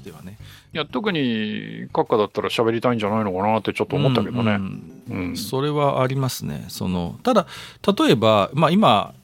してはね。 いや特に閣下だったら喋りたいんじゃないのかなってちょっと思ったけどね。 それはありますね。ただ例えば、今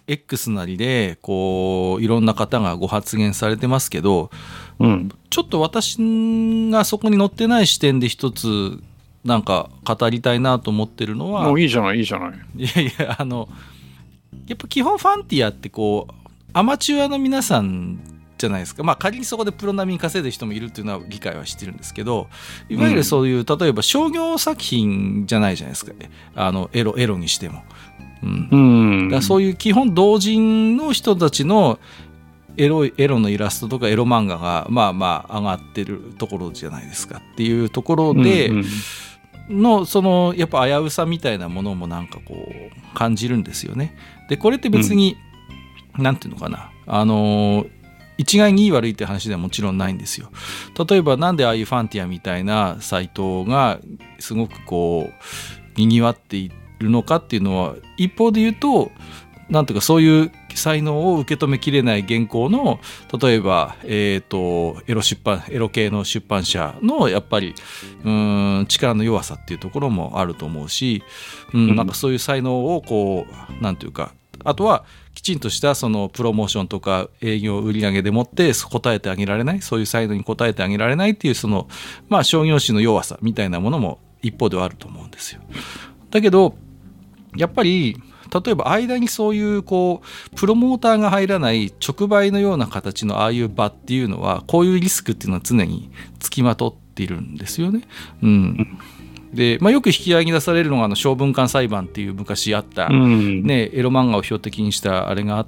X なりでこういろんな方がご発言されてますけど、ちょっと私がそこに載ってない視点で一つなんか語りたいなと思ってるのは、 もういいじゃないいいじゃない。 いやいややっぱ基本ファンティアってこうアマチュアの皆さんじゃないですか。仮にそこでプロ並みに稼いでる人もいるっていうのは理解はしてるんですけど、いわゆるそういう、例えば商業作品じゃないじゃないですか、エロにしても、だからそういう基本同人の人たちのエロのイラストとかエロ漫画が上がってるところじゃないですかっていうところで、やっぱ危うさみたいなものもなんかこう感じるんですよね。でこれって別に、なんていうのかな、一概にいい悪いって話ではもちろんないんですよ。例えばなんでああいうファンティアみたいなサイトがすごくこうにぎわっているのかっていうのは、一方で言うとなんていうか、そういう才能を受け止めきれない現行の例えば、エロ系の出版社のやっぱり力の弱さっていうところもあると思うし、なんかそういう才能をこうなんていうか、あとはきちんとしたそのプロモーションとか営業売上でもって応えてあげられない、そういう才能に応えてあげられないっていうその商業誌の弱さみたいなものも一方ではあると思うんですよ。だけどやっぱり例えば間にそういうこうプロモーターが入らない直売のような形のああいう場っていうのは、こういうリスクっていうのは常につきまとっているんですよね。でよく引き合いに出されるのが小文館裁判っていう昔あった、エロ漫画を標的にしたあれがあって、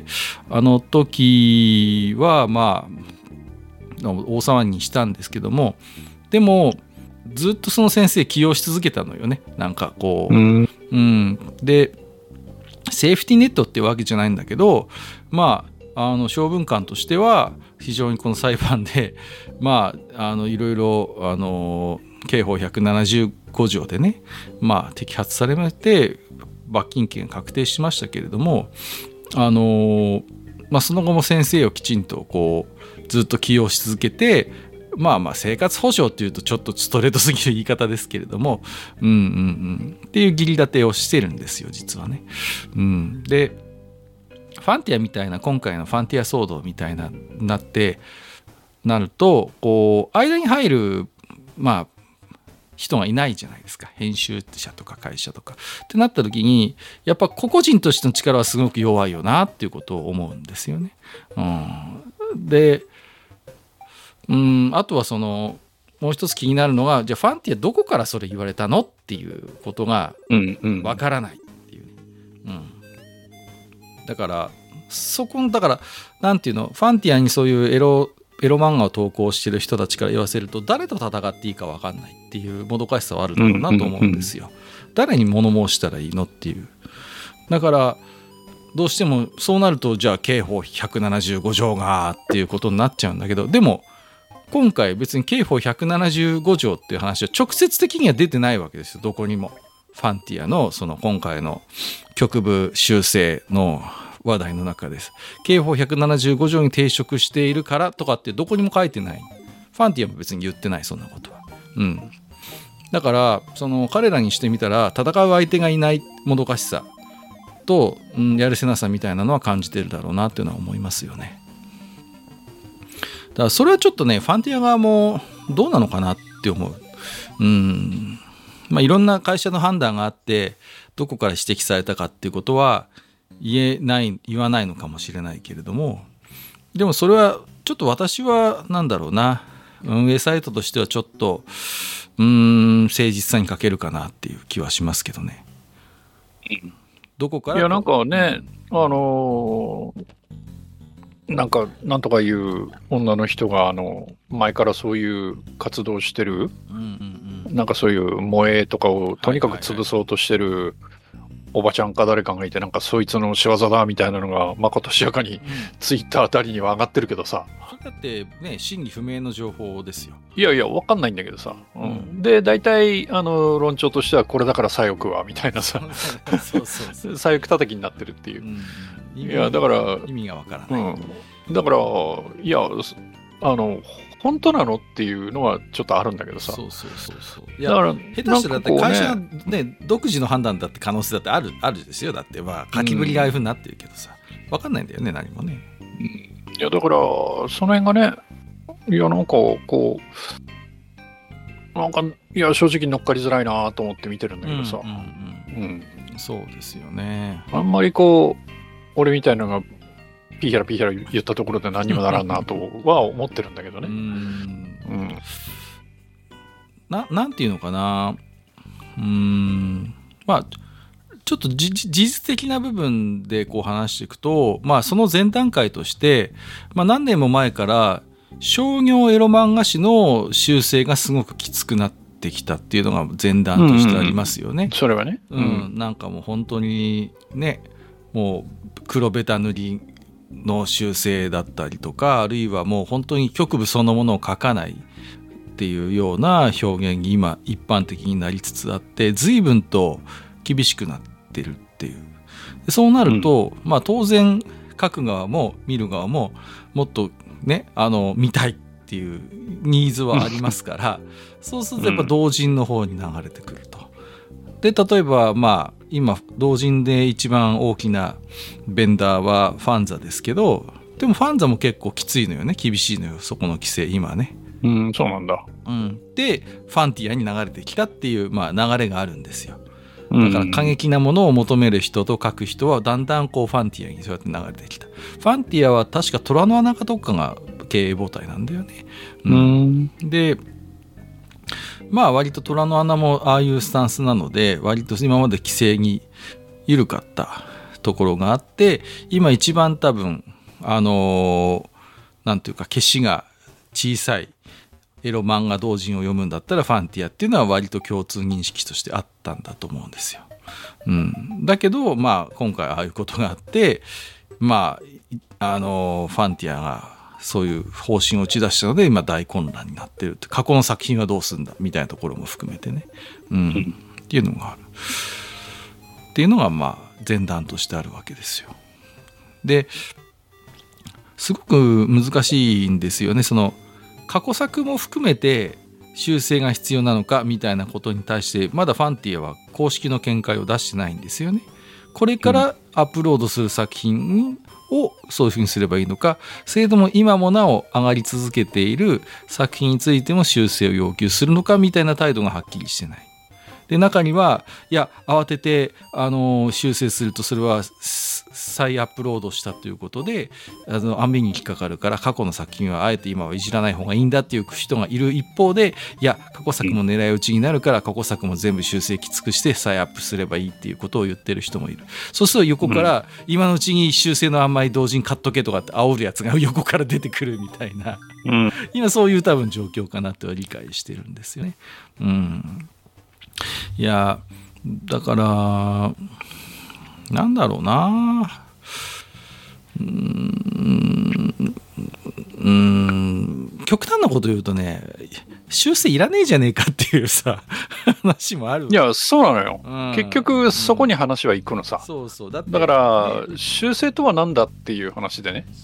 あの時は大騒ぎにしたんですけども、でもずっとその先生起用し続けたのよね。なんかこう、でセーフティーネットってわけじゃないんだけど、小文館としては非常にこの裁判でいろいろ刑法175条でね、摘発されまして罰金刑が確定しましたけれども、その後も先生をきちんとこうずっと起用し続けて、生活保障っていうとちょっとストレートすぎる言い方ですけれども、っていう義理立てをしてるんですよ実はね。でファンティアみたいな、今回のファンティア騒動みたいななるとこう間に入る人がいないじゃないですか、編集者とか会社とかってなった時に、やっぱ個々人としての力はすごく弱いよなっていうことを思うんですよね。であとはもう一つ気になるのが、じゃあファンティアどこからそれ言われたのっていうことがわからないっていう、だからなんていうの、ファンティアにそういうエロ漫画を投稿してる人たちから言わせると、誰と戦っていいか分かんないっていうもどかしさはあるだろうなと思うんですよ。誰に物申したらいいのっていう。だからどうしてもそうなると、じゃあ刑法175条がっていうことになっちゃうんだけど、でも今回別に刑法175条っていう話は直接的には出てないわけですよ、どこにも。ファンティアのその今回の局部修正の話題の中です。刑法175条に抵触しているからとかってどこにも書いてない。ファンティアも別に言ってない、そんなことは。だから彼らにしてみたら、戦う相手がいないもどかしさと、やるせなさみたいなのは感じてるだろうなっていうのは思いますよね。だからそれはちょっとね、ファンティア側もどうなのかなって思う。いろんな会社の判断があって、どこから指摘されたかっていうことは言わないのかもしれないけれども、でもそれはちょっと私はなんだろうな、運営サイトとしてはちょっと誠実さに欠けるかなっていう気はしますけどね。どこから。 いやなんかね、なんとかいう女の人が前からそういう活動してる、なんかそういう萌えとかをとにかく潰そうとしてるおばちゃんか誰かがいて、なんかそいつの仕業だみたいなのがまことしやかにツイッターあたりには上がってるけどさ、 それだってね、真偽不明の情報ですよ。 いやいや分かんないんだけどさ、で大体論調としてはこれだから左翼はみたいなさ左翼叩きになってるっていう、いやだから意味が分からない、 だからいや本当なのっていうのはちょっとあるんだけどさ。 そういやだから下手したらだって会社のね独自の判断だって可能性だってあるですよ。だってまあ書きぶりがああいう風になってるけどさ、分かんないんだよね何もね。 いやだからその辺がね、いやなんかこうなんかいや正直乗っかりづらいなと思って見てるんだけどさ。 そうですよね。 あんまりこう俺みたいなのがピーヒャラピーヒャラ言ったところで何にもならんなとは思ってるんだけどね。 なんていうのかな、まあちょっと事実的な部分でこう話していくと、まあその前段階として、まあ、何年も前から商業エロ漫画誌の修正がすごくきつくなってきたっていうのが前段としてありますよね。 それはね、 なんかもう本当にね、もう黒ベタ塗りの修正だったりとか、あるいはもう本当に局部そのものを書かないっていうような表現に今一般的になりつつあって、随分と厳しくなってるっていう。でそうなると、まあ当然書く側も見る側ももっとね見たいっていうニーズはありますから、そうするとやっぱ同人の方に流れてくると。で例えばまあ今同人で一番大きなベンダーはファンザですけど、でもファンザも結構きついのよね、厳しいのよそこの規制今ね。 そうなんだ。 でファンティアに流れてきたっていう、まあ、流れがあるんですよ。だから過激なものを求める人と書く人はだんだんこうファンティアにそうやって流れてきた。ファンティアは確か虎の穴かどっかが経営母体なんだよね。でまあ割と虎の穴もああいうスタンスなので、割と今まで規制に緩かったところがあって、今一番多分なんていうか消しが小さいエロ漫画同人を読むんだったらファンティアっていうのは割と共通認識としてあったんだと思うんですよ。だけどまあ今回ああいうことがあって、まあファンティアがそういう方針を打ち出したので今大混乱になってるって、過去の作品はどうするんだみたいなところも含めてね、っていうのがあるっていうのがまあ前段としてあるわけですよ。ですごく難しいんですよね。その過去作も含めて修正が必要なのかみたいなことに対してまだファンティアは公式の見解を出してないんですよね。これからアップロードする作品をそういうふうにすればいいのか、それとも今もなお上がり続けている作品についても修正を要求するのかみたいな態度がはっきりしてない。で中にはいや慌てて修正するとそれは再アップロードしたということで網に引っかかるから過去の作品はあえて今はいじらない方がいいんだっていう人がいる一方で、いや過去作も狙い撃ちになるから過去作も全部修正きつくして再アップすればいいっていうことを言ってる人もいる。そうすると横から今のうちに修正のあんまり同時に買っとけとかって煽るやつが横から出てくるみたいな、今そういう多分状況かなっては理解してるんですよね。いやだからなんだろうな、極端なこと言うとね、修正いらねえじゃねえかっていうさ話もある。 いやそうなのよ、結局そこに話は行くのさ、だから修正とは何だっていう話でね。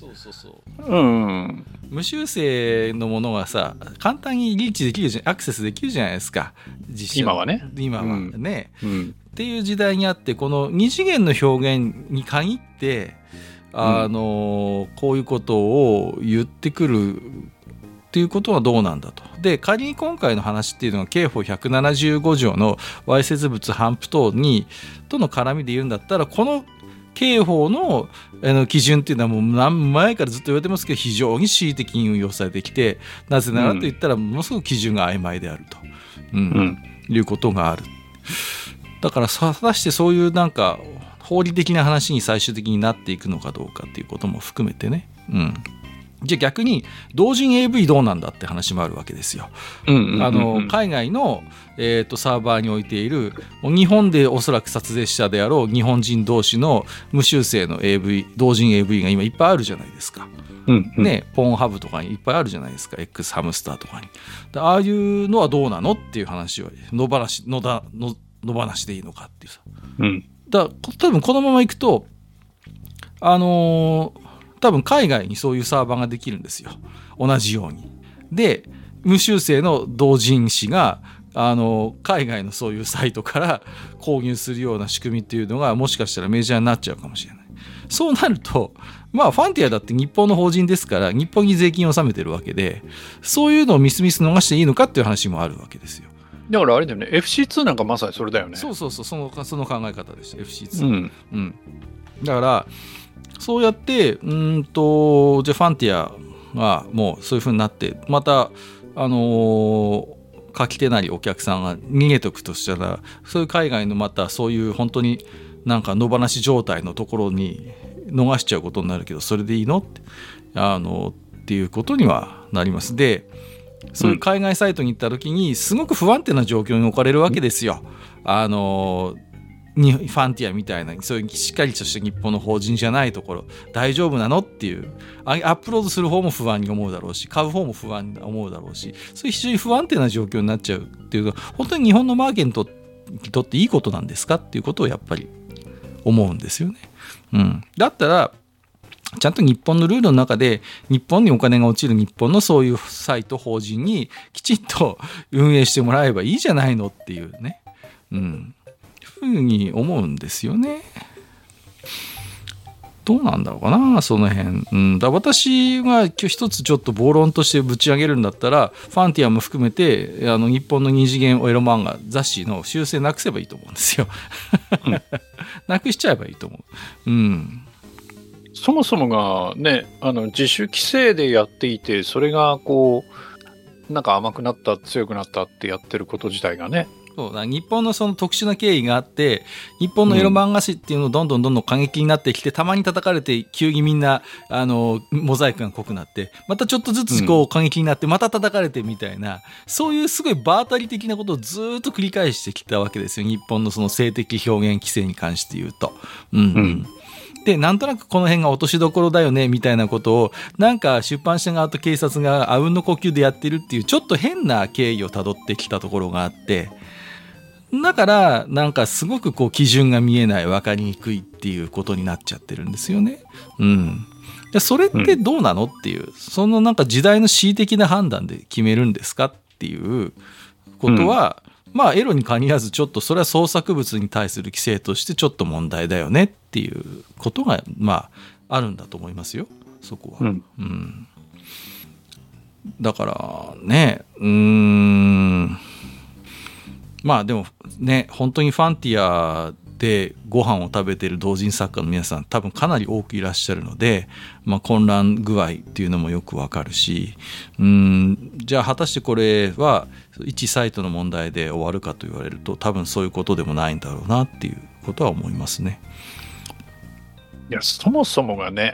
無修正のものがさ簡単にリーチできるアクセスできるじゃないですか今はね、 っていう時代にあって、この二次元の表現に限ってこういうことを言ってくるっていうことはどうなんだと。で仮に今回の話っていうのが刑法175条のわいせつ物頒布等との絡みで言うんだったら、この刑法の基準っていうのはもう何前からずっと言われてますけど非常に恣意的に運用されてきて、なぜならと言ったらものすごく基準が曖昧であると、いうことがある。だから果たしてそういうなんか法理的な話に最終的になっていくのかどうかっていうことも含めてね、じゃあ逆に同人 AV どうなんだって話もあるわけですよ。海外の、サーバーに置いている日本でおそらく撮影者であろう日本人同士の無修正の AV 同人 AV が今いっぱいあるじゃないですか。ね、ポーンハブとかにいっぱいあるじゃないですか、 X ハムスターとかに。ああいうのはどうなのっていう話は野放しでいいのかっていうさ、多分このままいくと多分海外にそういうサーバーができるんですよ、同じように。 で無修正の同人誌が海外のそういうサイトから購入するような仕組みっていうのがもしかしたらメジャーになっちゃうかもしれない。そうなるとファンティアだって日本の法人ですから日本に税金を納めてるわけで、そういうのをミス逃していいのかっていう話もあるわけですよ。 だからあれだよね、 FC2 なんかまさにそれだよね。 そうその考え方でした FC2、だからそうやってじゃあファンティアがもうそういう風になってまた書き手なりお客さんが逃げとくとしたら、そういう海外のまたそういう本当になんか野放し状態のところに逃しちゃうことになるけど、それでいいのっていうことにはなります。でそういう海外サイトに行った時にすごく不安定な状況に置かれるわけですよ。ファンティアみたいなそういうしっかりとした日本の法人じゃないところ大丈夫なのっていうアップロードする方も不安に思うだろうし、買う方も不安に思うだろうし、そういう非常に不安定な状況になっちゃうっていうのは本当に日本のマーケットにとっていいことなんですかっていうことをやっぱり思うんですよね。だったらちゃんと日本のルールの中で日本にお金が落ちる日本のそういうサイト法人にきちんと運営してもらえばいいじゃないのっていうね、ふうに思うんですよね。どうなんだろうかなその辺、だ私が今日一つちょっと暴論としてぶち上げるんだったらファンティアも含めて日本の二次元エロ漫画雑誌の修正なくせばいいと思うんですよなくしちゃえばいいと思う。 そもそもがね自主規制でやっていて、それがこうなんか甘くなった強くなったってやってること自体がね、 そうだ、日本のその特殊な経緯があって日本のエロ漫画誌っていうのどんどん過激になってきて、たまに叩かれて急にみんなモザイクが濃くなってまたちょっとずつこう過激になってまた叩かれてみたいな、そういうすごい場当たり的なことをずっと繰り返してきたわけですよ、日本のその性的表現規制に関して言うと。でなんとなくこの辺が落としどころだよねみたいなことをなんか出版社側と警察があうんの呼吸でやってるっていうちょっと変な経緯をたどってきたところがあって、だからなんかすごくこう基準が見えない、分かりにくいっていうことになっちゃってるんですよね。でそれってどうなのっていう、そのなんか時代の恣意的な判断で決めるんですかっていうことは、エロに限らずちょっとそれは創作物に対する規制としてちょっと問題だよねっていうことがあるんだと思いますよ、そこは。だからねでもね本当にファンティアでご飯を食べている同人作家の皆さん多分かなり多くいらっしゃるので、混乱具合っていうのもよくわかるし、じゃあ果たしてこれは一サイトの問題で終わるかと言われると多分そういうことでもないんだろうなっていうことは思いますね。 いやそもそもがね、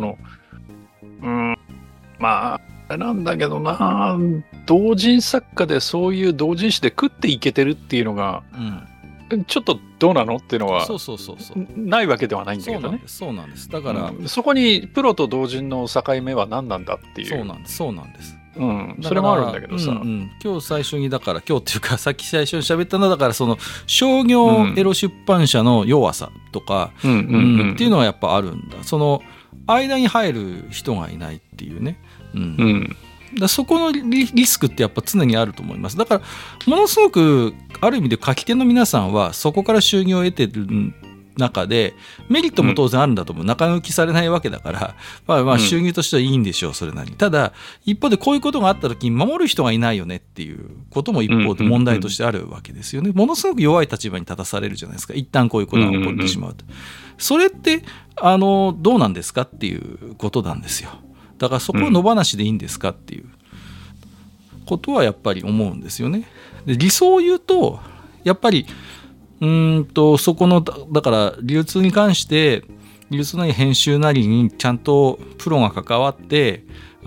なんだけどな、同人作家でそういう同人誌で食っていけてるっていうのが、ちょっとどうなのっていうのはないわけではないんだけどね。 そうなんです。だから、 そこにプロと同人の境目は何なんだっていう。 そうなんです。 それもあるんだけどさ、 今日最初にだから今日っていうかさっき最初に喋ったのはだからその商業エロ出版社の弱さとかっていうのはやっぱあるんだ。その間に入る人がいないっていうね。だそこのリスクってやっぱ常にあると思います。だからものすごくある意味で書き手の皆さんはそこから収入を得てる中でメリットも当然あるんだと思う。中抜きされないわけだから収入としてはいいんでしょう、それなりに。ただ一方でこういうことがあった時に守る人がいないよねっていうことも一方で問題としてあるわけですよね。ものすごく弱い立場に立たされるじゃないですか、一旦こういうことが起こってしまうと。それってどうなんですかっていうことなんですよ。だからそこは野放しでいいんですかっていうことはやっぱり思うんですよね。で理想を言うとやっぱりそこのだから流通に関して流通なり編集なりにちゃんとプロが関わって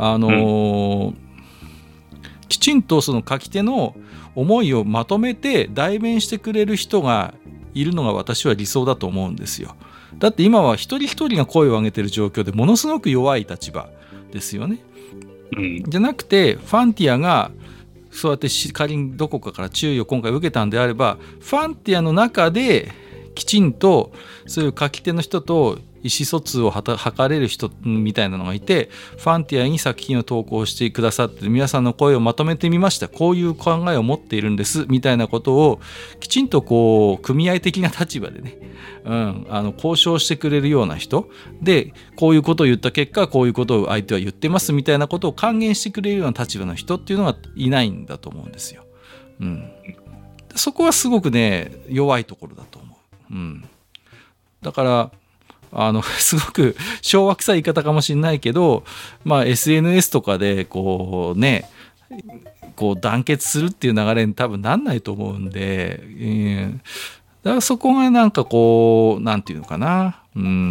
きちんとその書き手の思いをまとめて代弁してくれる人がいるのが私は理想だと思うんですよ。だって今は一人一人が声を上げてる状況でものすごく弱い立場ですよね。じゃなくてファンティアがそうやって仮にどこかから注意を今回受けたんであればファンティアの中できちんとそういう書き手の人と意思疎通を図れる人みたいなのがいて、ファンティアに作品を投稿してくださって、皆さんの声をまとめてみました、こういう考えを持っているんですみたいなことをきちんとこう組合的な立場でね、交渉してくれるような人で、こういうことを言った結果こういうことを相手は言ってますみたいなことを還元してくれるような立場の人っていうのがいないんだと思うんですよ。そこはすごくね弱いところだと思う。だからすごく昭和臭い言い方かもしれないけど、SNS とかでこうねこう団結するっていう流れに多分なんないと思うんで、だからそこがなんかこうなんていうのかな、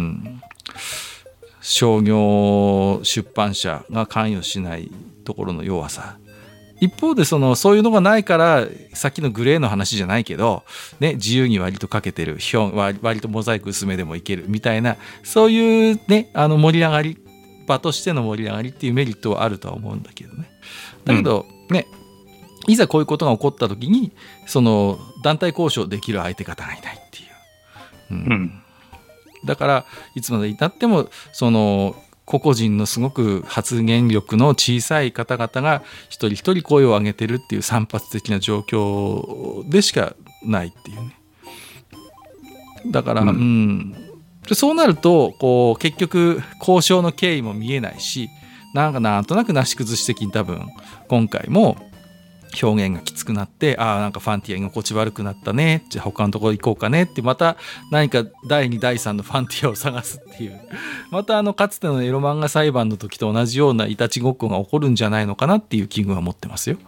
商業出版社が関与しないところの弱さ。一方でそういうのがないからさっきのグレーの話じゃないけど、ね、自由に割とかけてる割とモザイク薄めでもいけるみたいな、そういうね盛り上がり場としての盛り上がりっていうメリットはあるとは思うんだけどね。だけどね、いざこういうことが起こった時に団体交渉できる相手方がいないっていう、だからいつまでになっても個々人のすごく発言力の小さい方々が一人一人声を上げてるっていう散発的な状況でしかないっていうね。だから、そうなるとこう結局交渉の経緯も見えないし、なんとなくなし崩し的に多分今回も表現がきつくなって、なんかファンティア居心地悪くなったね、じゃあ他のところ行こうかねってまた何か第2第3のファンティアを探すっていう、またかつてのエロ漫画裁判の時と同じようないたちごっこが起こるんじゃないのかなっていう危惧は持ってますよ。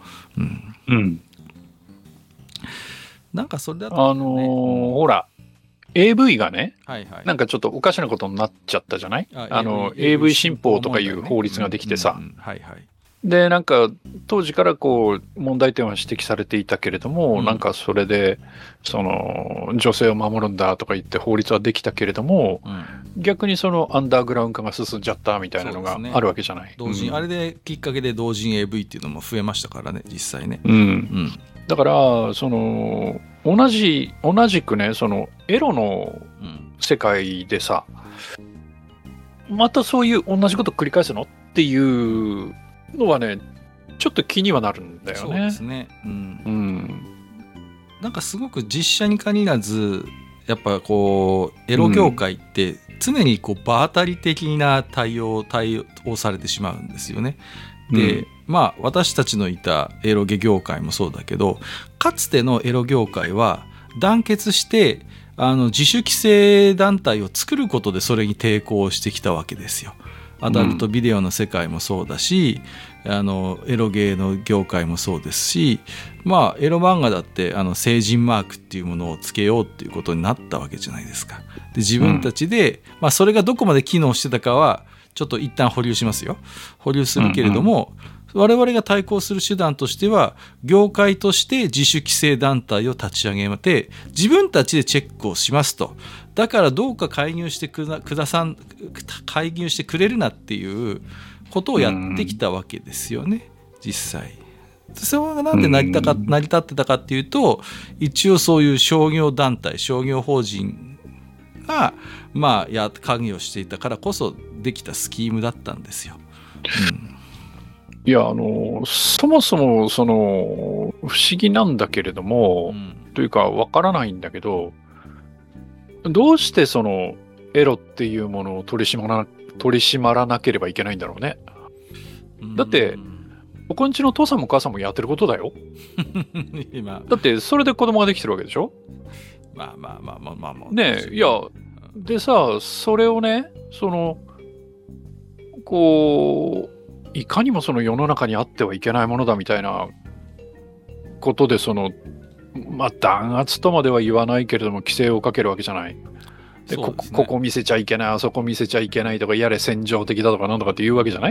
なんかそれだと、 ほら AV がね、なんかちょっとおかしなことになっちゃったじゃない？AV 新法とかいう法律ができてさ、でなんか当時からこう問題点は指摘されていたけれども、なんかそれで女性を守るんだとか言って法律はできたけれども、逆にアンダーグラウンド化が進んじゃったみたいなのがあるわけじゃない。 同人、あれできっかけで同人 AV っていうのも増えましたからね、実際ね。 だから同じくねエロの世界でさ、またそういう同じこと繰り返すのっていうのはねちょっと気にはなるんだよね。 そうですね。なんかすごく実写に限らずやっぱこうエロ業界って常にこう場当たり的な対応されてしまうんですよね。で、私たちのいたエロゲ業界もそうだけど、かつてのエロ業界は団結して自主規制団体を作ることでそれに抵抗してきたわけですよ。アダルトビデオの世界もそうだし、エロゲーの業界もそうですし、エロ漫画だって成人マークっていうものをつけようっていうことになったわけじゃないですか。で自分たちで、それがどこまで機能してたかはちょっと一旦保留しますよ。保留するけれども、我々が対抗する手段としては業界として自主規制団体を立ち上げて自分たちでチェックをしますと。だからどうか介入してくれるなっていうことをやってきたわけですよね、実際。それがなんで成り立ってたかっていうと、一応そういう商業団体商業法人が関与していたからこそできたスキームだったんですよ。 いやそもそも不思議なんだけれども、というかわからないんだけど、どうしてエロっていうものを取り締まらなければいけないんだろうね。だって僕んちの父さんも母さんもやってることだよ。だってそれで子供ができてるわけでしょ。ねえ、いやでさ、それをねこういかにも世の中にあってはいけないものだみたいなことで弾圧とまでは言わないけれども規制をかけるわけじゃない。で、ここ見せちゃいけない、あそこ見せちゃいけないとか、やれ戦場的だとかなんとかって言うわけじゃない、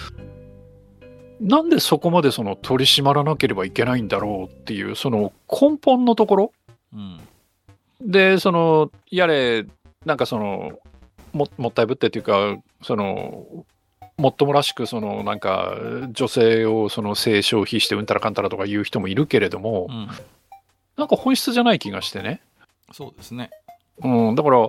なんでそこまで取り締まらなければいけないんだろうっていう根本のところ、でやれなんかもったいぶってっていうかもっともらしくなんか女性を性消費してうんたらかんたらとか言う人もいるけれども、なんか本質じゃない気がしてね。 そうですね。 だから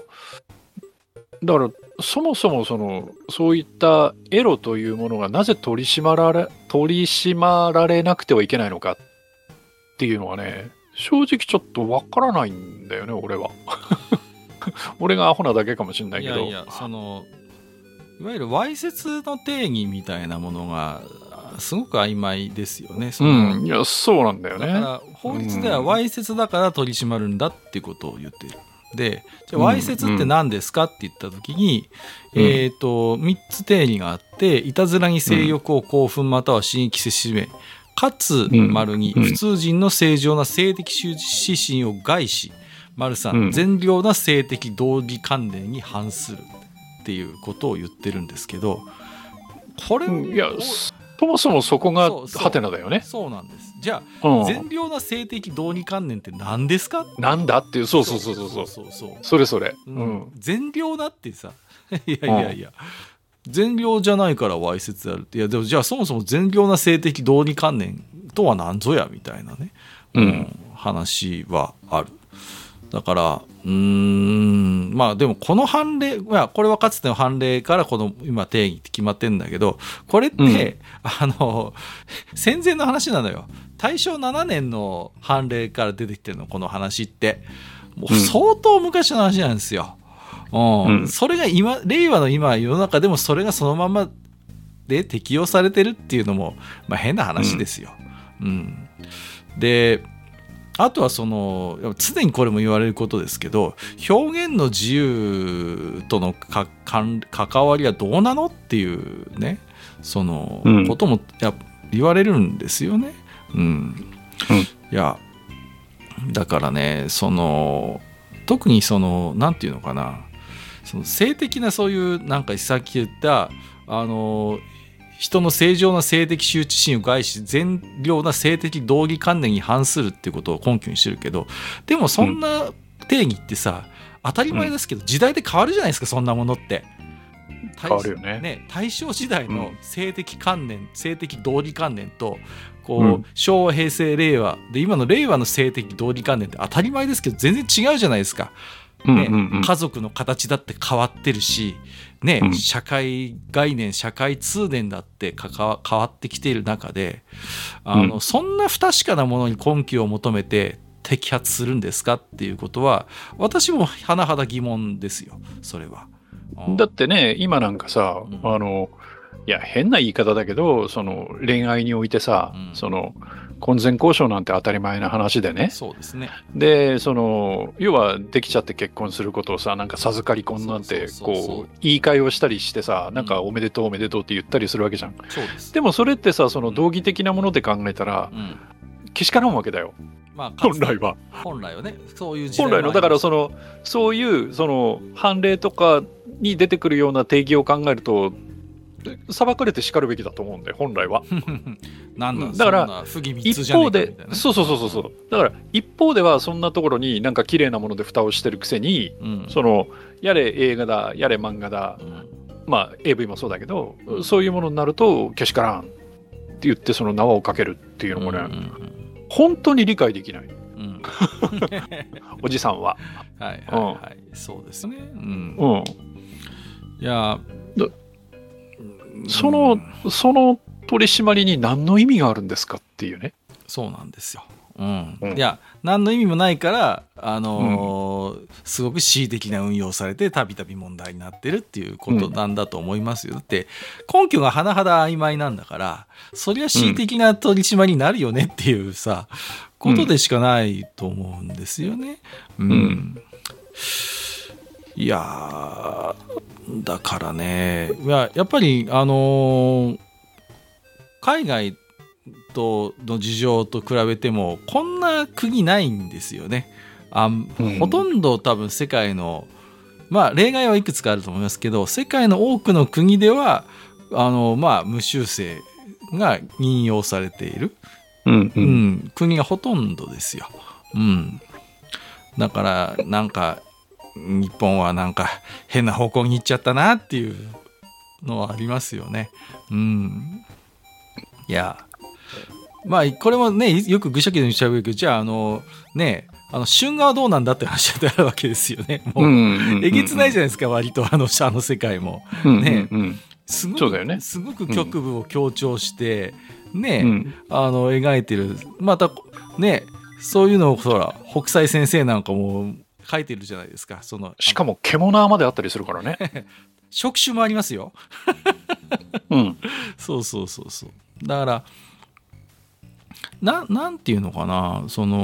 そもそもそういったエロというものがなぜ取り締まられなくてはいけないのかっていうのはね、正直ちょっとわからないんだよね、俺は。俺がアホなだけかもしれないけど。 いわゆるわいせつの定義みたいなものがすごく曖昧ですよね。 いや、そうなんだよね。 だから法律ではわいせつだから取り締まるんだっていうことを言っている。で、じゃあわいせつって何ですかって言った時に、3つ定義があって、いたずらに性欲を興奮または刺激せしめ、かつ、丸2、普通人の正常な性的指針を害し、丸3、善良な性的道義観念に反するっていうことを言ってるんですけど、これ、 いや、そもそもそこがハテナだよね。 そうなんです。じゃあ、善良な性的道義観念って何ですか？ なんだっていう、そう。それ。 善良なってさ、いや、善良じゃないからわいせつであるって。いや、でもじゃあそもそも善良な性的道義観念とは何ぞやみたいなね、話はある。だからまあでもこの判例、これはかつての判例からこの今定義って決まってんだけど、これって、戦前の話なのよ。大正7年の判例から出てきてるの、この話って。もう相当昔の話なんですよ。それが令和の今世の中でもそれがそのままで適用されてるっていうのも、変な話ですよ。で、あとは常にこれも言われることですけど、表現の自由との関わりはどうなのっていうね、ことも言われるんですよね。いや、だからね、特になんていうのかな、性的なそういうなんかさっき言った人の正常な性的羞恥心を害し善良な性的道義観念に反するっていうことを根拠にしてるけど、でもそんな定義ってさ、当たり前ですけど、時代で変わるじゃないですか、そんなものって。 変わるよね。 大正時代の性的観念、性的道義観念と昭和平成令和で今の令和の性的道義観念って当たり前ですけど全然違うじゃないですか。家族の形だって変わってるし、社会概念、社会通念だって変わってきている中で、そんな不確かなものに根拠を求めて摘発するんですかっていうことは、私も甚だ疑問ですよ、それは。 だってね、今なんかさ、いや変な言い方だけど、恋愛においてさ、婚前交渉なんて当たり前な話でね。 そうですね。 で、要はできちゃって結婚することをさ、なんか授かり婚なんて言い換えをしたりしてさ、なんかおめでとうおめでとうって言ったりするわけじゃん。 そうです。 でもそれってさ、道義的なもので考えたら、けしからんわけだよ。本来は。 本来はね、そういう時代本来のだからそういう判例とかに出てくるような定義を考えると。裁かれて叱るべきだと思うんで、本来は。だから一方で、そうだから一方ではそんなところになんか綺麗なもので蓋をしてるくせに、やれ映画だやれ漫画だ、AV もそうだけど、そういうものになるとけしからんって言ってその縄をかけるっていうのもね、本当に理解できない、おじさんは。 そうですね。いやその取り締まりに何の意味があるんですかっていうね。 そうなんですよ。いや何の意味もないからすごく恣意的な運用されてたびたび問題になってるっていうことなんだと思いますよ。だって根拠が甚だ曖昧なんだから、そりゃ恣意的な取り締まりになるよねっていうさ、ことでしかないと思うんですよね。いやだからね、やっぱり海外との事情と比べてもこんな国ないんですよね。ほとんど多分世界の例外はいくつかあると思いますけど、世界の多くの国では無修正が引用されている、国がほとんどですよ。だからなんか日本はなんか変な方向に行っちゃったなっていうのはありますよね。いやこれもねよく愚者記で言っちゃうけど、じゃあ春画はどうなんだって話であるわけですよね。もう、えげつないじゃないですか、割と世界も。ね、すごく、そうだよね、すごく局部を強調して、ね、描いてる。また、ね、そういうのを、ほら、北斎先生なんかも書いてるじゃないですか。 しかも、獣まであったりするからね。 触手もありますよ。そう。だから、なんていうのかな、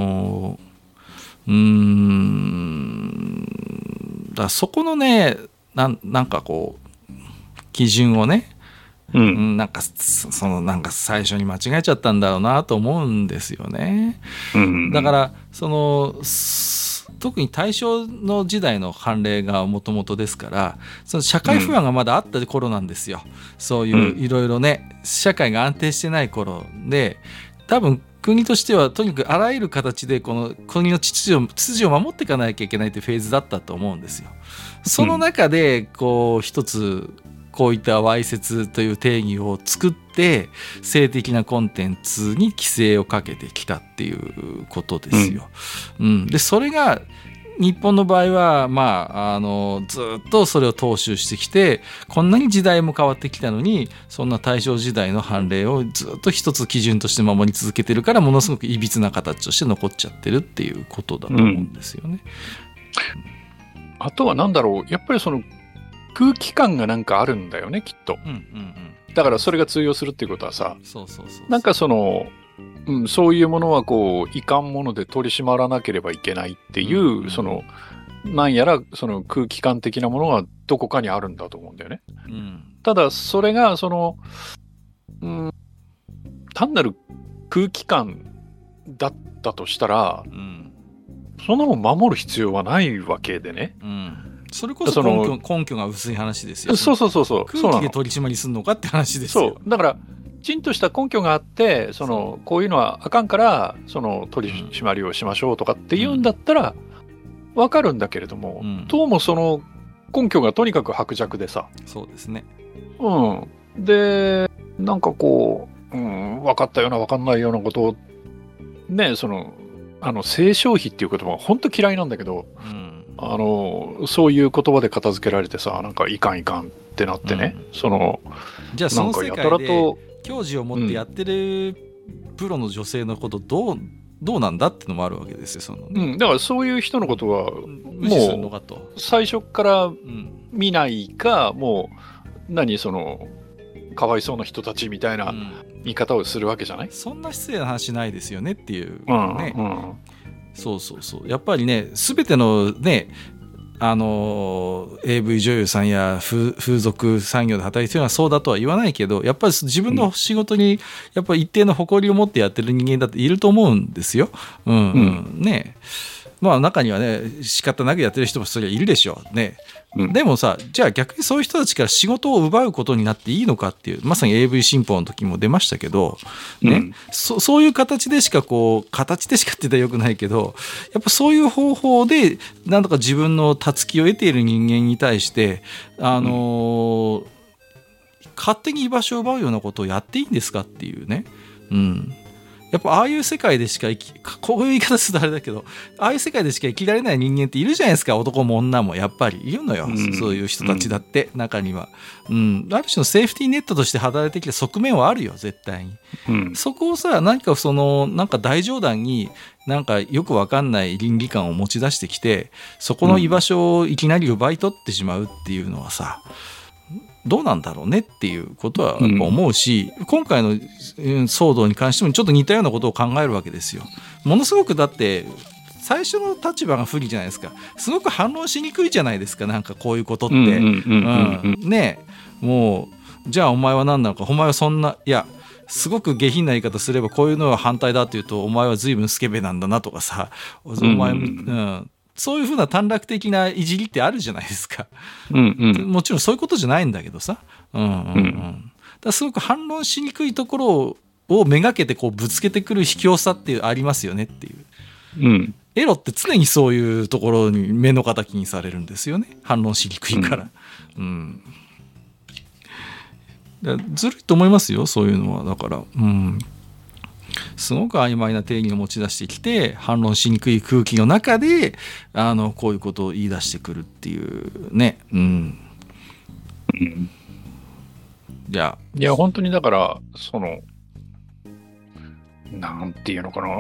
だそこのね、なんかこう基準をね、なんか最初に間違えちゃったんだろうなと思うんですよね。だから特に大正の時代の判例がもともとですから、その社会不安がまだあった頃なんですよ。そういういろいろね、社会が安定してない頃で、多分国としてはとにかくあらゆる形でこの国の秩序を守っていかなきゃいけないというフェーズだったと思うんですよ。その中でこう一つこういったわいせつという定義を作って性的なコンテンツに規制をかけてきたっていうことですよ。でそれが日本の場合は、ずっとそれを踏襲してきて、こんなに時代も変わってきたのに、そんな大正時代の判例をずっと一つ基準として守り続けてるから、ものすごくいびつな形として残っちゃってるっていうことだと思うんですよね。 あとはなんだろう、やっぱりその空気感がなんかあるんだよね、きっと。だからそれが通用するっていうことはさ、なんかそういうものはこういかんもので取り締まらなければいけないっていう、なんやらその空気感的なものがどこかにあるんだと思うんだよね。ただそれが単なる空気感だったとしたら、そんなもん守る必要はないわけでね。 それこそ根拠が薄い話ですよ。 そう。 空気で取り締まりするのかって話ですよ。 だからきちんとした根拠があってこういうのはあかんから取り締まりをしましょうとかっていうんだったらわかるんだけれども、どうもその根拠がとにかく薄弱でさ。 そうですね。 でなんかこう、分かったような分かんないようなことをね、性消費っていう言葉は本当嫌いなんだけど、そういう言葉で片付けられてさ、なんかいかんってなってね、 じゃあその世界で矜持を持ってやってるプロの女性のことどうなんだってのもあるわけですよ。 だからそういう人のことは無視するのかと、 最初から見ないか、もうかわいそうな人たちみたいな言い方をするわけじゃない？ そんな失礼な話ないですよねっていうね。そうやっぱりね、全てのねAV 女優さんや風俗産業で働いてるのはそうだとは言わないけど、やっぱり自分の仕事にやっぱり一定の誇りを持ってやってる人間だっていると思うんですよ。ね、中にはね仕方なくやってる人もそれはいるでしょうね。でもさ、じゃあ逆にそういう人たちから仕事を奪うことになっていいのかっていう、まさに AV 新法の時も出ましたけど、ね、そういう形でしか形でしかって言ったらよくないけど、やっぱそういう方法でなんとか自分のたつきを得ている人間に対して勝手に居場所を奪うようなことをやっていいんですかっていうね。やっぱああいう世界でしかこういう言い方するとあれだけど、ああいう世界でしか生きられない人間っているじゃないですか。男も女もやっぱりいるのよ、そういう人たちだって中には、ある種のセーフティーネットとして働いてきた側面はあるよ絶対に、そこをさ、なんかなんか大冗談になんかよくわかんない倫理観を持ち出してきて、そこの居場所をいきなり奪い取ってしまうっていうのはさ、どうなんだろうねっていうことはやっぱ思うし、今回の騒動に関してもちょっと似たようなことを考えるわけですよ。ものすごくだって最初の立場が不利じゃないですか。すごく反論しにくいじゃないですか、なんかこういうことって。ねえ、もうじゃあお前は何なのか、お前はそんな、いやすごく下品な言い方すればこういうのは反対だっていうと、お前は随分スケベなんだなとかさ、お前そういうふうな短絡的ないじりってあるじゃないですか。もちろんそういうことじゃないんだけどさ、だからすごく反論しにくいところをめがけてこうぶつけてくる卑怯さってありますよねっていう、エロって常にそういうところに目の敵にされるんですよね、反論しにくいから。だからずるいと思いますよ、そういうのは。だからすごく曖昧な定義を持ち出してきて反論しにくい空気の中でこういうことを言い出してくるっていうね。うん、 うん、 いや本当にだからなんていうのかな、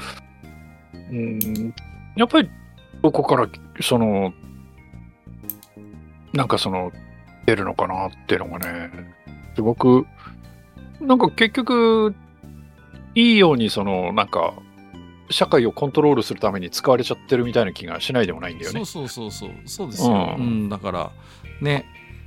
やっぱりどこからなんか出るのかなっていうのがね、すごくなんか結局いいようになんか社会をコントロールするために使われちゃってるみたいな気がしないでもないんだよね。 そうですよ、うん、だからね、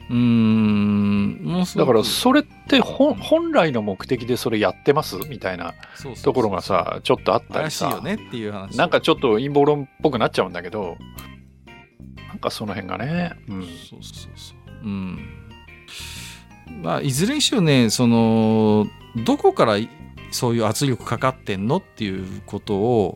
もうだからそれって本来の目的でそれやってますみたいなところがさちょっとあったりさ、 怪しいよねっていう話、 なんかちょっと陰謀論っぽくなっちゃうんだけど、なんかその辺がね、 うん、まあいずれにしろね、どこからそういう圧力かかってんのっていうことを、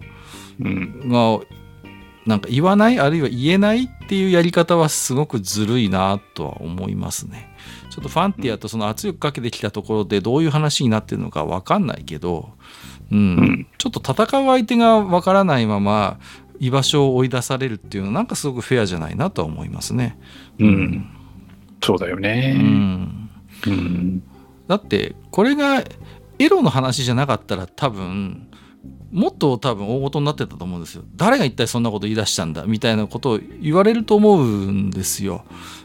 なんか言わない、あるいは言えないっていうやり方はすごくずるいなとは思いますね。ちょっとファンティアとその圧力かけてきたところでどういう話になってるのか分かんないけど、ちょっと戦う相手が分からないまま居場所を追い出されるっていうのはなんかすごくフェアじゃないなとは思いますね。 そうだよね。 だってこれがエロの話じゃなかったらもっと大事になってたと思うんですよ。誰が一体そんなこと言い出したんだみたいなことを言われると思うんですよ。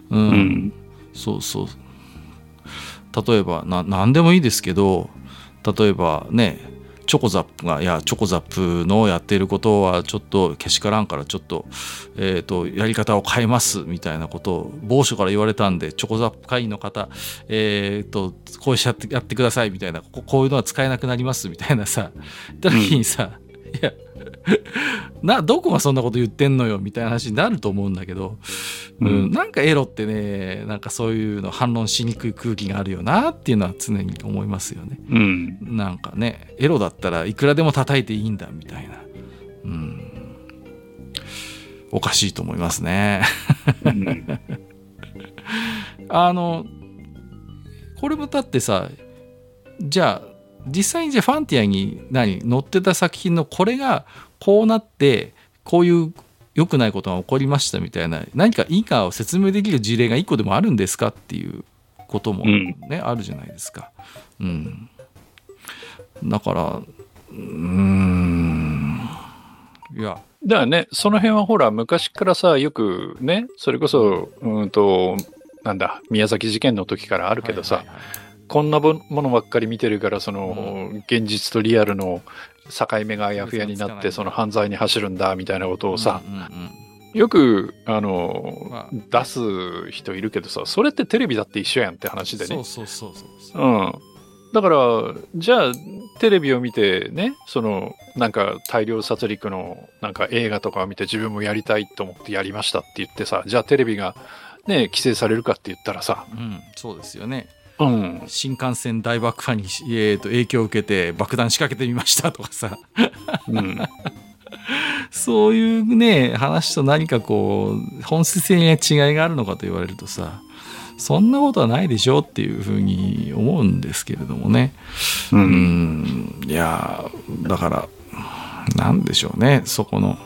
例えば何でもいいですけど、例えばね、チョコザップがチョコザップのやっていることはちょっとけしからんからちょっと、やり方を変えますみたいなことを某所から言われたんで、チョコザップ会員の方、こうやってくださいみたいな、こういうのは使えなくなりますみたいなさ、言った時にさ、いやどこがそんなこと言ってんのよみたいな話になると思うんだけど、なんかエロってね、なんかそういうの反論しにくい空気があるよなっていうのは常に思いますよね。なんかね、エロだったらいくらでも叩いていいんだみたいな、おかしいと思いますね。これもだってさ、じゃあ実際にファンティアに載ってた作品のこれがこうなってこういう良くないことが起こりましたみたいな何か以下を説明できる事例が1個でもあるんですかっていうこともね、あるじゃないですか。だからいやだからね、その辺はほら昔からさよくね、それこそなんだ宮崎事件の時からあるけどさ、こんなものばっかり見てるから現実とリアルの境目があやふやになって犯罪に走るんだみたいなことをさ、よく出す人いるけどさ、それってテレビだって一緒やんって話でね。だからじゃあテレビを見てね、なんか大量殺戮のなんか映画とかを見て自分もやりたいと思ってやりましたって言ってさ、じゃあテレビがね規制されるかって言ったらさ、 そうですよね。新幹線大爆破に、影響を受けて爆弾仕掛けてみましたとかさ、そういうね話と何かこう本質的な違いがあるのかと言われるとさ、そんなことはないでしょっていうふうに思うんですけれどもね。いやだからなんでしょうね、そこの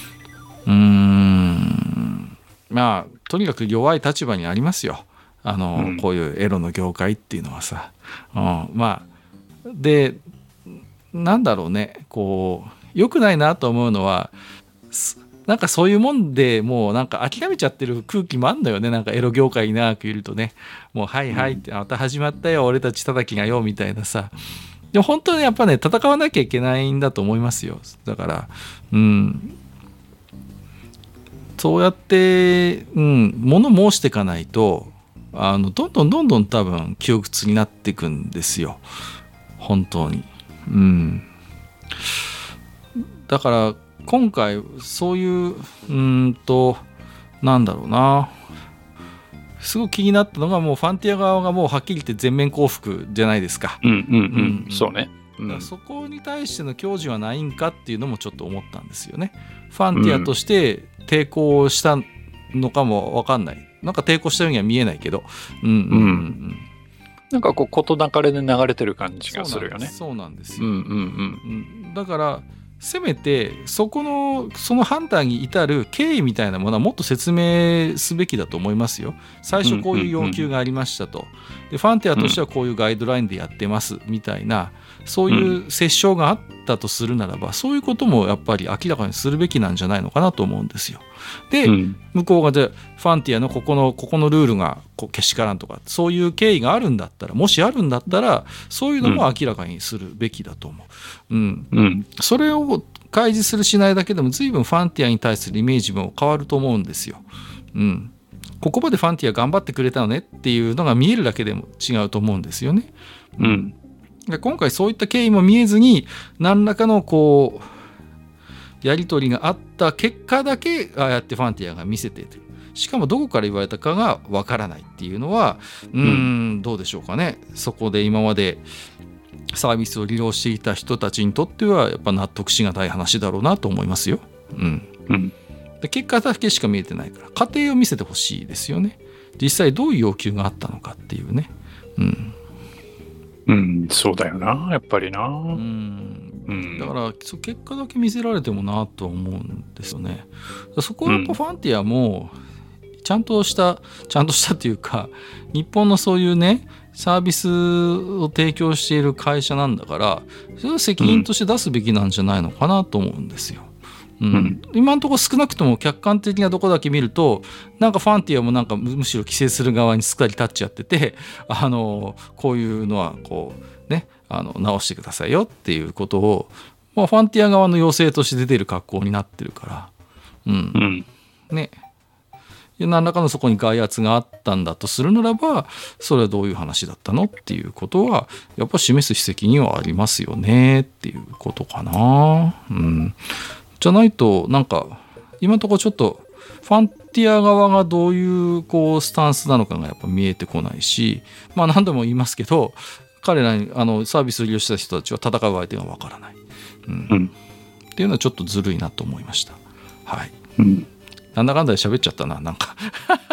まあとにかく弱い立場にありますよ。こういうエロの業界っていうのはさ、まあでなんだろうね、こう良くないなと思うのは、なんかそういうもんでもうなんか諦めちゃってる空気もあんのよね。なんかエロ業界に長くいるとね、もうはいはいってまた始まったよ俺たち叩きがよみたいなさ。でも本当にやっぱね戦わなきゃいけないんだと思いますよ。だからそうやって物申していかないとどんどん多分窮屈になっていくんですよ本当に。だから今回そういうなんだろうな、すごく気になったのが、もうファンティア側がもうはっきり言って全面降伏じゃないですか。 そうね。 そこに対しての矜持はないんかっていうのもちょっと思ったんですよね。ファンティアとして抵抗したのかも分かんない、なんか抵抗したようには見えないけど、 なんかこう事なかれで流れてる感じがするよね。 そうなんですよ、 うんうんだからせめてその判断に至る経緯みたいなものはもっと説明すべきだと思いますよ。最初こういう要求がありましたと、でファンティアとしてはこういうガイドラインでやってますみたいな、そういう折衝があったとするならば、そういうこともやっぱり明らかにするべきなんじゃないのかなと思うんですよ。で、向こうがでファンティアのここのルールがけしからんとか、そういう経緯があるんだったら、もしあるんだったらそういうのも明らかにするべきだと思う。それを開示するしないだけでも随分ファンティアに対するイメージも変わると思うんですよ。ここまでファンティア頑張ってくれたのねっていうのが見えるだけでも違うと思うんですよね。で今回そういった経緯も見えずに何らかのこうやり取りがあった結果だけああやってファンティアが見せている。しかもどこから言われたかがわからないっていうのはどうでしょうかね。そこで今までサービスを利用していた人たちにとってはやっぱ納得しがたい話だろうなと思いますよ。で結果だけしか見えてないから過程を見せてほしいですよね。実際どういう要求があったのかっていうね。 そうだよな、やっぱりな。 だから結果だけ見せられてもなと思うんですよね。そこはやっぱファンティアもちゃんとしたっていうか、日本のそういうねサービスを提供している会社なんだから、それを責任として出すべきなんじゃないのかなと思うんですよ。今のところ少なくとも客観的なところだけ見ると、なんかファンティアもなんかむしろ規制する側にすっかり立っちゃってて、こういうのはこうね直してくださいよっていうことを、ファンティア側の要請として出てる格好になってるから、ね、何らかのそこに外圧があったんだとするならば、それはどういう話だったのっていうことはやっぱ示す責任はありますよねっていうことかな。じゃないとなんか今のところちょっとファンティア側がどういうこうスタンスなのかがやっぱ見えてこないし、何度も言いますけど、彼らにサービスを利用した人たちは戦う相手がわからない、っていうのはちょっとずるいなと思いました。なんだかんだで喋っちゃったな、なんか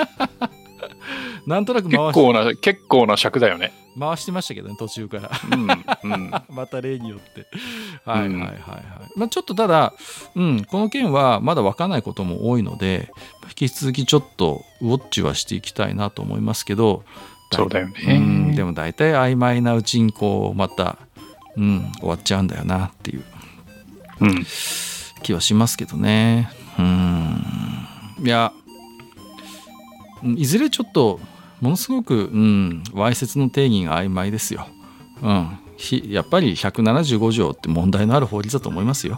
なんとなく結構な尺だよね。 回してましたけどね、途中からまた例によってちょっとただ、この件はまだ分からないことも多いので、引き続きちょっとウォッチはしていきたいなと思いますけど、 そうだよね。 でも大体曖昧なうちにこうまた、終わっちゃうんだよなっていう気はしますけどね。いや、いずれちょっとものすごく、わいせつの定義が曖昧ですよ。やっぱり175条って問題のある法律だと思いますよ。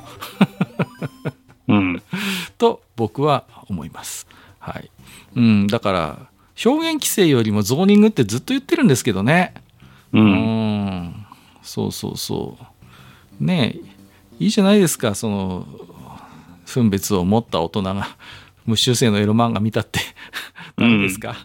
と僕は思います。だから表現規制よりもゾーニングってずっと言ってるんですけどね。そうね、いいじゃないですか、その分別を持った大人が無修正のエロ漫画見たって何ですか、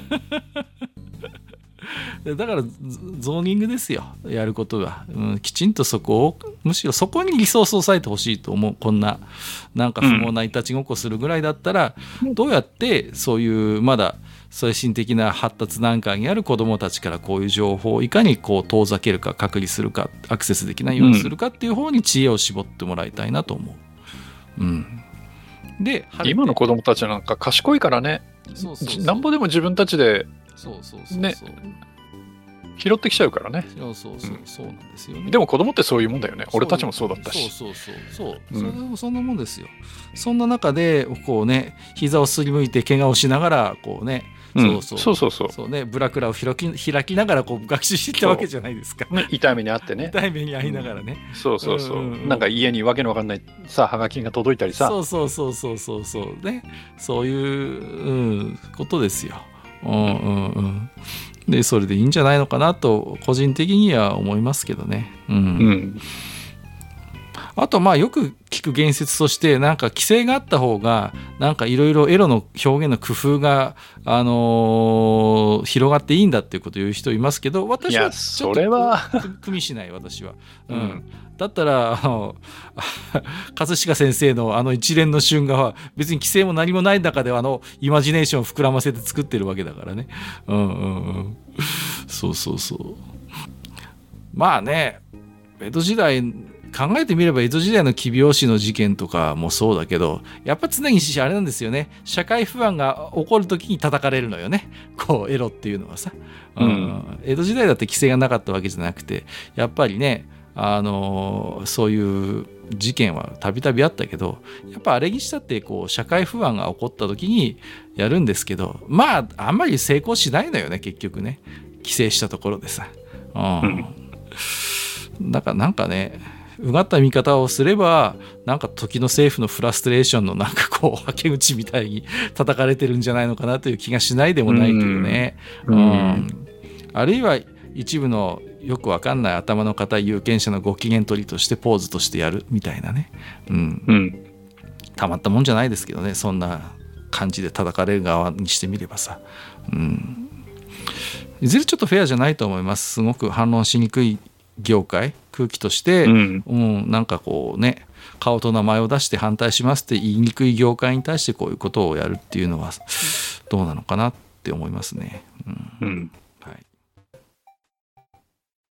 だからゾーニングですよ、やることは。きちんとそこを、むしろそこにリソースを割いてほしいと思う。こんななんか不毛ないたちごっこするぐらいだったら、どうやってそういうまだ精神的な発達段階にある子どもたちからこういう情報をいかにこう遠ざけるか、隔離するか、アクセスできないようにするかっていう方に知恵を絞ってもらいたいなと思う。で今の子どもたちなんか賢いからね、なんぼでも自分たちでね拾ってきちゃうからね。 そうなんですよね。 でも子供ってそういうもんだよね。俺たちもそうだったし。 そんなもんですよ。そんな中でこうね、膝をすりむいて怪我をしながらこうね、そうね、ブラクラを開きながらこう学習していったわけじゃないですか。 痛い目にあってね。 痛い目に遭いながらね。 なんか家にわけのわかんないさ、はがきが届いたりさ。 そうね、そういう、ことですよ。でそれでいいんじゃないのかなと個人的には思いますけどね。 あとまあよく聞く言説としてなんか規制があった方がなんかいろいろエロの表現の工夫が、広がっていいんだっていうことを言う人いますけど、私はちょっと組みしない私は、だったら葛飾先生の一連の春画は別に規制も何もない中でイマジネーションを膨らませて作ってるわけだからね。そうそうそう。まあね、江戸時代考えてみれば江戸時代の奇拍子の事件とかもそうだけど、やっぱ常にあれなんですよね、社会不安が起こる時に叩かれるのよね、こうエロっていうのはさ、江戸時代だって規制がなかったわけじゃなくて、やっぱりねそういう事件はたびたびあったけど、やっぱあれにしたってこう社会不安が起こった時にやるんですけど、まああんまり成功しないのよね結局ね、規制したところでさ。だからなんかね、うがった見方をすればなんか時の政府のフラストレーションのなんかこうはけ口みたいに叩かれてるんじゃないのかなという気がしないでもないけどね。あるいは一部のよくわかんない頭の固い有権者のご機嫌取りとしてポーズとしてやるみたいなね、たまったもんじゃないですけどね、そんな感じで叩かれる側にしてみればさ、いずれちょっとフェアじゃないと思います。すごく反論しにくい業界空気として、なんかこうね、顔と名前を出して反対しますって言いにくい業界に対してこういうことをやるっていうのはどうなのかなって思いますね。